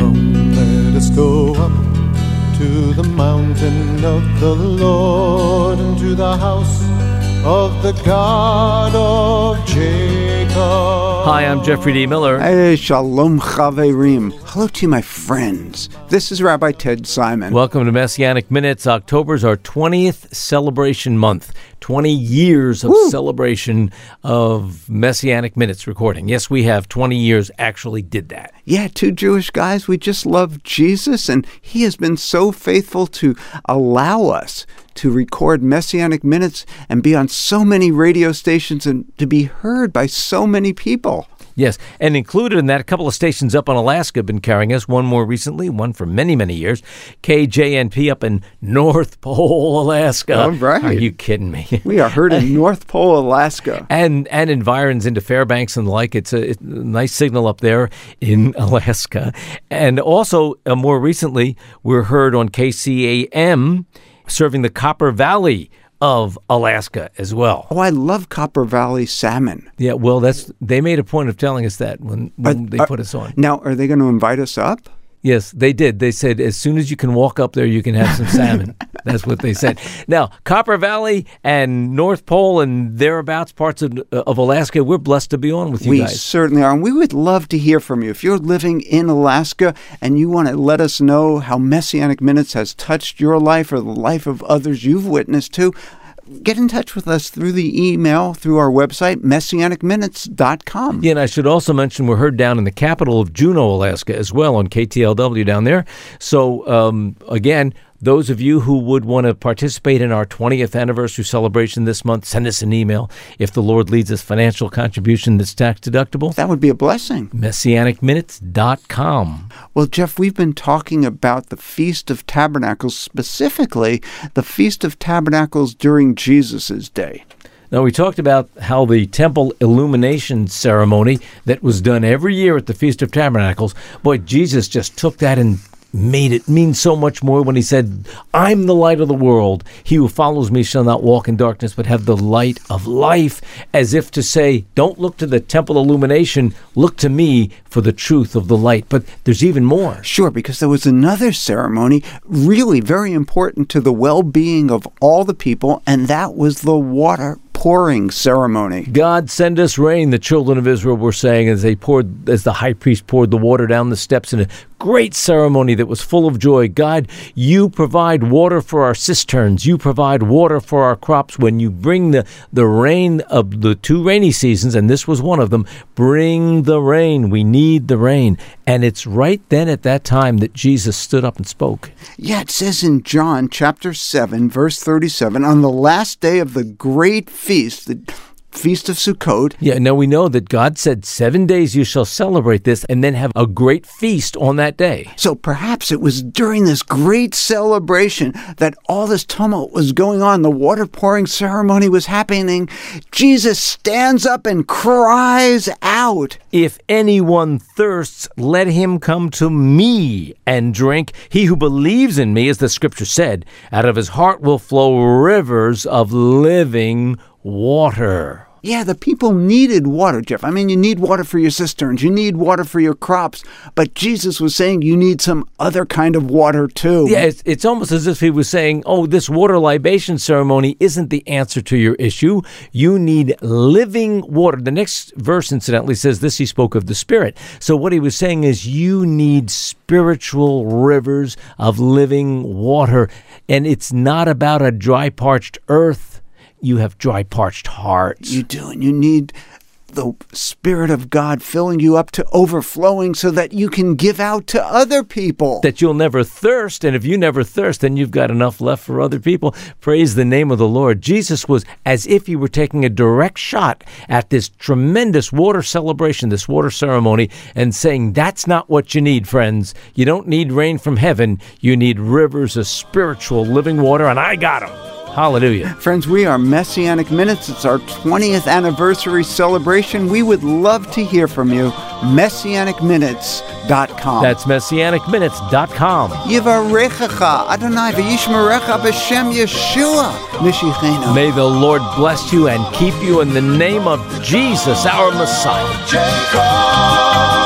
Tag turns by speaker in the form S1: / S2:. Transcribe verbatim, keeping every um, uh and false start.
S1: Come, let us go up to the mountain of the Lord, and to the house of the God of Jacob.
S2: Hi, I'm Jeffrey D. Miller.
S3: Hey, shalom chaverim. Hello to you, my friends. This is Rabbi Ted Simon.
S2: Welcome to Messianic Minutes. October's our twentieth celebration month. twenty years of
S3: Woo.
S2: celebration of Messianic Minutes recording. Yes, we have twenty years actually did that.
S3: Yeah, two Jewish guys. We just love Jesus, and he has been so faithful to allow us to record Messianic Minutes and be on so many radio stations and to be heard by so many people.
S2: Yes, and included in that, a couple of stations up on Alaska have been carrying us, one more recently, one for many, many years, K J N P up in North Pole, Alaska.
S3: All right.
S2: Are you kidding me?
S3: We are heard in North Pole, Alaska.
S2: And and environs into Fairbanks and the like. It's a, it's a nice signal up there in Alaska. And also, uh, more recently, we're heard on K C A M serving the Copper Valley of Alaska as well.
S3: Oh, I love Copper Valley salmon.
S2: Yeah, well, that's they made a point of telling us that when, when
S3: Are-
S2: they
S3: are-
S2: put us on.
S3: Now, are they going to invite us up?
S2: Yes, they did. They said, as soon as you can walk up there, you can have some salmon. That's what they said. Now, Copper Valley and North Pole and thereabouts, parts of, of Alaska, we're blessed to be on with you
S3: we
S2: guys.
S3: certainly are. And we would love to hear from you. If you're living in Alaska and you want to let us know how Messianic Minutes has touched your life or the life of others you've witnessed to, get in touch with us through the email, through our website, messianic minutes dot com.
S2: Yeah, and I should also mention we're heard down in the capital of Juneau, Alaska as well on K T L W down there. So, um, again, those of you who would want to participate in our twentieth anniversary celebration this month, send us an email. If the Lord leads us, financial contribution that's tax deductible.
S3: That would be a blessing.
S2: messianic minutes dot com.
S3: Well, Jeff, we've been talking about the Feast of Tabernacles, specifically the Feast of Tabernacles during Jesus' day.
S2: Now, we talked about how the temple illumination ceremony that was done every year at the Feast of Tabernacles, boy, Jesus just took that and made it mean so much more when he said, I'm the light of the world. He who follows me shall not walk in darkness, but have the light of life, as if to say, don't look to the temple illumination, look to me for the truth of the light. But there's even more.
S3: Sure, because there was another ceremony really very important to the well-being of all the people, and that was the water pouring ceremony.
S2: God send us rain, the children of Israel were saying as they poured, as the high priest poured the water down the steps in a great ceremony that was full of joy. God, you provide water for our cisterns. You provide water for our crops. When you bring the, the rain of the two rainy seasons, and this was one of them, bring the rain. We need the rain. And it's right then at that time that Jesus stood up and spoke.
S3: Yeah, it says in John chapter seven, verse thirty-seven, on the last day of the great feast, the Feast of Sukkot.
S2: Yeah, now we know that God said seven days you shall celebrate this and then have a great feast on that day.
S3: So perhaps it was during this great celebration that all this tumult was going on. The water pouring ceremony was happening. Jesus stands up and cries out,
S2: If anyone thirsts, let him come to me and drink. He who believes in me, as the scripture said, out of his heart will flow rivers of living water.
S3: Yeah, the people needed water, Jeff. I mean, you need water for your cisterns. You need water for your crops. But Jesus was saying you need some other kind of water, too.
S2: Yeah, it's, it's almost as if he was saying, oh, this water libation ceremony isn't the answer to your issue. You need living water. The next verse, incidentally, says this, he spoke of the Spirit. So what he was saying is you need spiritual rivers of living water. And it's not about a dry, parched earth. You have dry, parched hearts.
S3: You do, and you need the Spirit of God filling you up to overflowing so that you can give out to other people.
S2: That you'll never thirst, and if you never thirst, then you've got enough left for other people. Praise the name of the Lord. Jesus was as if he were taking a direct shot at this tremendous water celebration, this water ceremony, and saying, that's not what you need, friends. You don't need rain from heaven. You need rivers of spiritual living water, and I got them. Hallelujah.
S3: Friends, we are Messianic Minutes. It's our twentieth anniversary celebration. We would love to hear from you. messianic minutes dot com.
S2: That's messianic minutes dot com.
S3: Yivarechecha Adonai v'yishmerecha b'shem Yeshua Mishichenu.
S2: May the Lord bless you and keep you in the name of Jesus, our Messiah.
S1: Jacob.